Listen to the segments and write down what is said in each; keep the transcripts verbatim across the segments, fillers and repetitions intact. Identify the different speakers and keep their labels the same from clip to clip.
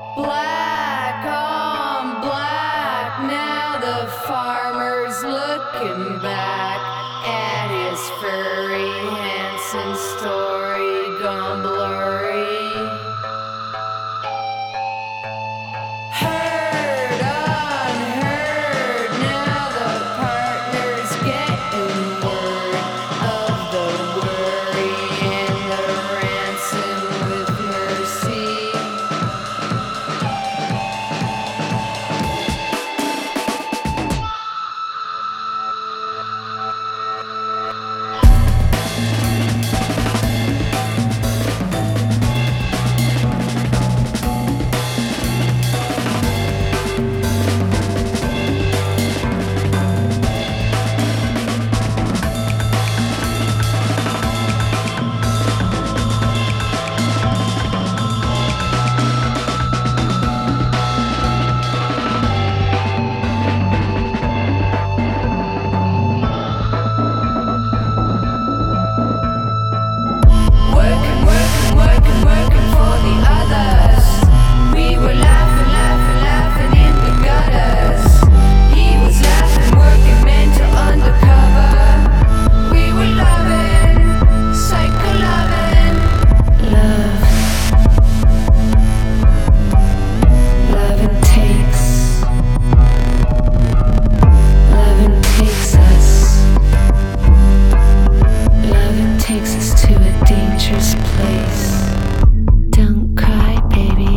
Speaker 1: Black on black, now the farmer's looking back at his furry Hanson story gone blurry. Heard unheard, now the partner's getting word of the worry and the ransom with mercy. Working, working, working, working for the others. We were laughing, laughing, laughing in the gutters. He was laughing, working mental undercover. We were loving, psycho loving. Love, loving takes, loving takes us. Loving takes us to a dangerous place. Don't cry, baby.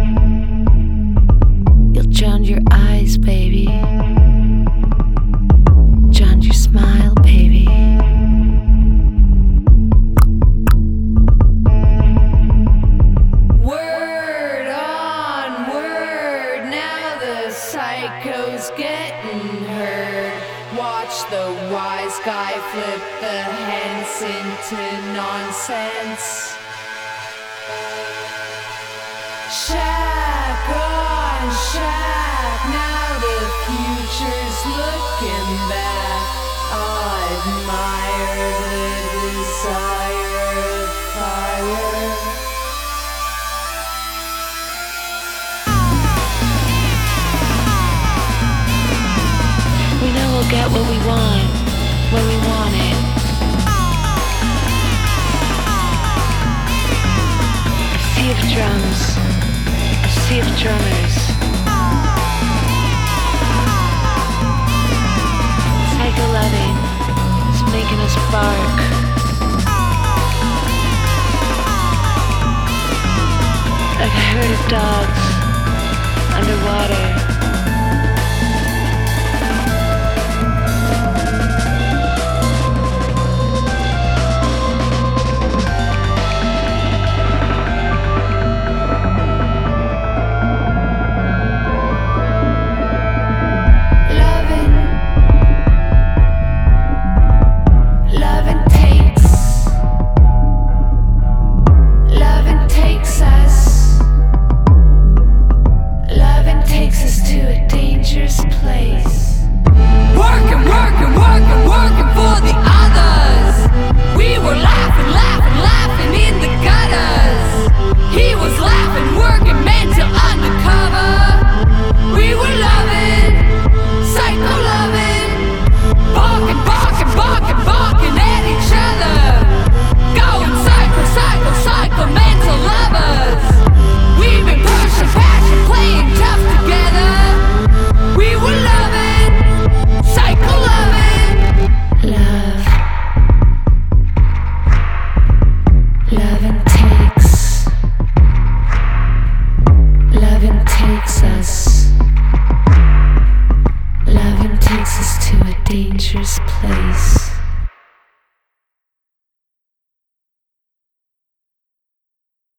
Speaker 1: You'll drown your eyes, baby. Drown your smile, baby. Word on word, now the psycho's getting heard. Watch the wise guy flip the hens into nonsense. Shack on shack, now the future's looking back. I admire the desire of fire.
Speaker 2: We know we'll get what we want when we want it. A sea of drums, a sea of drummers. Psycho loving is making us bark. Like a herd of dogs underwater.